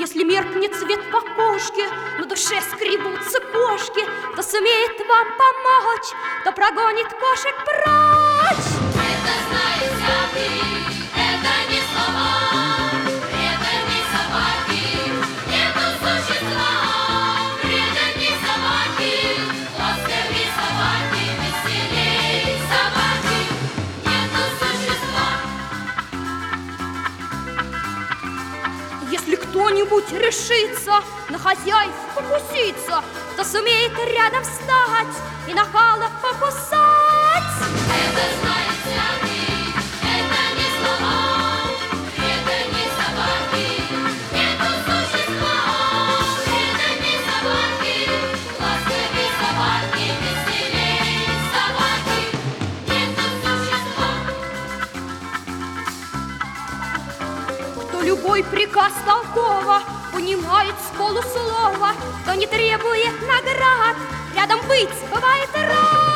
Если меркнет цвет в окошке, на душе скребутся кошки, кто сумеет вам помочь, кто прогонит кошек прочь. Это знает всякий, это не слова, это не собаки, нету существа. Преданней собаки, ласковей собаки, веселей собаки, нету существа. Если кто-нибудь решится на хозяев покуситься, кто сумеет рядом встать и нахала покусать. Это знает всякий, это не слова, это не собаки, нету существа. Преданней собаки, ласковей собаки, веселей собаки, нету существа. Кто любой приказ толково понимает с полуслова, кто не требует наград, рядом быть бывает рад.